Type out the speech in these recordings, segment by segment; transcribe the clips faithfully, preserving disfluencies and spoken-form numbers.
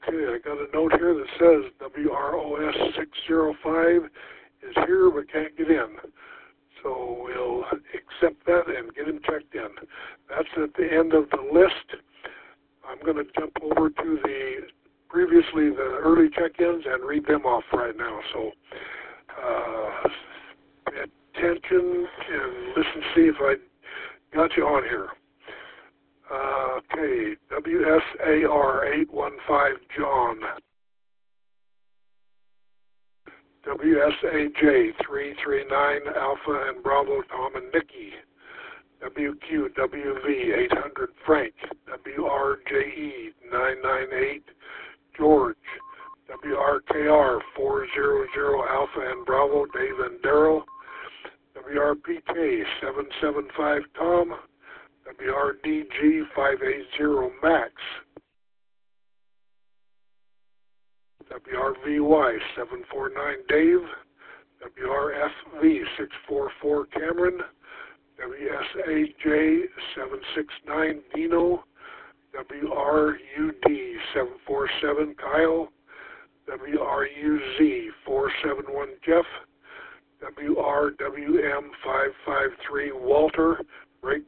Okay, I got a note here that says W R O S six zero five is here but can't get in. So we'll accept that and get him checked in. That's at the end of the list. I'm going to jump over to the previously the early check-ins and read them off right now. So uh, pay attention and listen, see if I got you on here. Uh, okay, W S A R eight one five John. W S A J three three nine Alpha and Bravo Tom and Nikki. W Q W V eight hundred Frank. W R J E nine nine eight George. W R K R four zero zero Alpha and Bravo Dave and Daryl. W R P K seven seven five Tom. W R D G five eight zero Max. W R V Y seven four nine Dave. W R F V six four four Cameron. W S A J seven six nine Dino. W R U D seven four seven Kyle. W R U Z four seven one Jeff. W R W M five five three Walter. Break.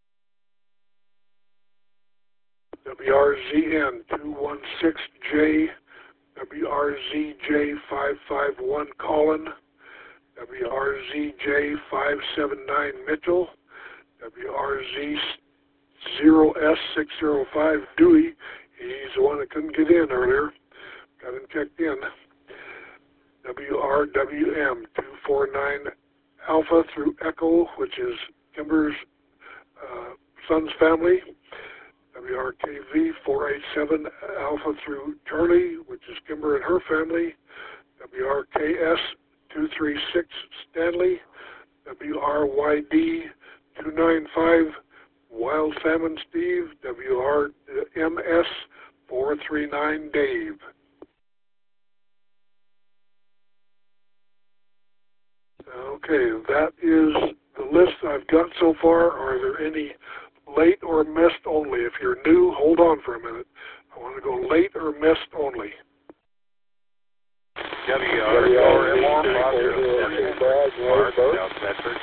W R Z N two one six J. W R Z J five five one Colin. W R Z J five seven nine Mitchell. W R Z zero S six zero five Dewey. He's the one that couldn't get in earlier. Got him checked in. W R W M two four nine Alpha through Echo, which is Kimber's uh, son's family. W R K V four eight seven Alpha through Charlie, which is Kimber and her family. W R K S two three six Stanley. W R Y D two nine five Wild Salmon Steve. W R M S four three nine Dave. Okay, that is the list I've got so far. Are there any late or missed only? If you're new, hold on for a minute. I want to go late or missed only. W R M R South Medford.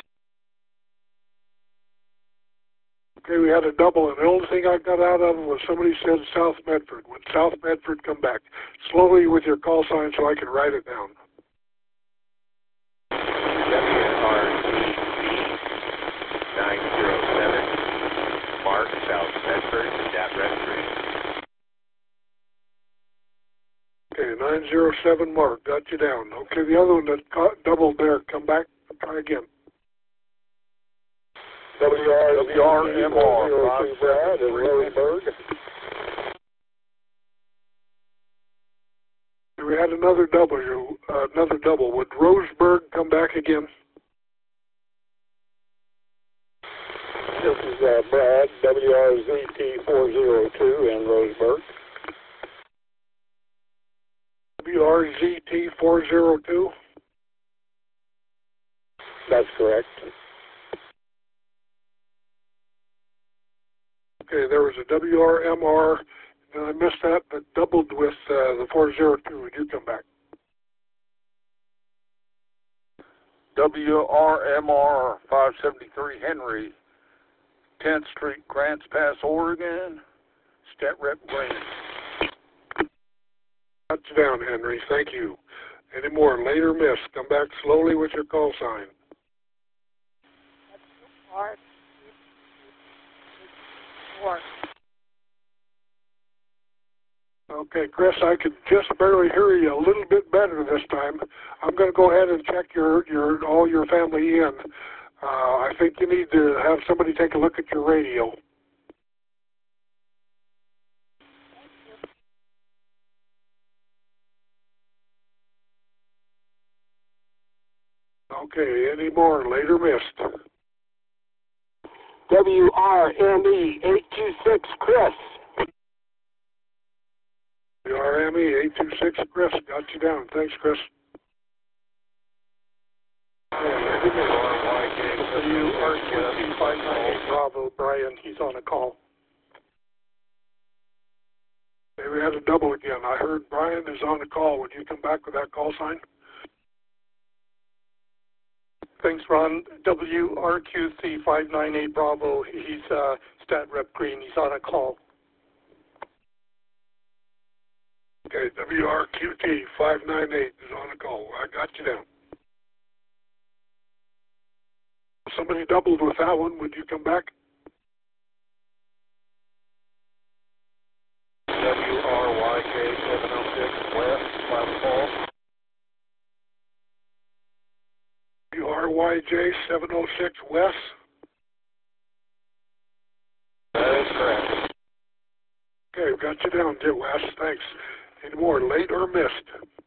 Okay, we had a double, and the only thing I got out of it was somebody said South Medford. When South Medford come back, slowly with your call sign so I can write it down. W R nine zero seven Mark, South Medford, that reference. Okay, nine zero seven Mark, got you down. Okay, the other one that got doubled there, come back, try again. W R M R five seven in Roseburg. We had another double. Uh, another double. Would Roseburg come back again? This is uh, Brad, W R Z T four zero two in Roseburg. W R Z T four zero two? That's correct. Okay, there was a W R M R, and I missed that, but doubled with uh, the four zero two. Would you come back? W R M R five seventy-three Henry, tenth Street, Grants Pass, Oregon, Stat Rep Green. Got you down, Henry. Thank you. Any more late or miss? Come back slowly with your call sign. Okay, Chris, I could just barely hear you a little bit better this time. I'm going to go ahead and check your, your all your family in. Uh, I think you need to have somebody take a look at your radio. Okay, any more late or missed? W R M E eight two six Chris. W R M E eight two six Chris, got you down. Thanks, Chris. Bravo, Brian, he's on a call. Okay, we we had a double again. I heard Brian is on the call. Would you come back with that call sign? Thanks, Ron. W R Q C five nine eight Bravo. He's uh, Stat Rep Green. He's on a call. Okay, W R Q T five nine eight is on the call. I got you down. Somebody doubled with that one. Would you come back? W R Y J seven oh six West, Cloud Falls. W R Y J seven oh six West. That is correct. Okay, got you down, West. Thanks. Any more late or missed?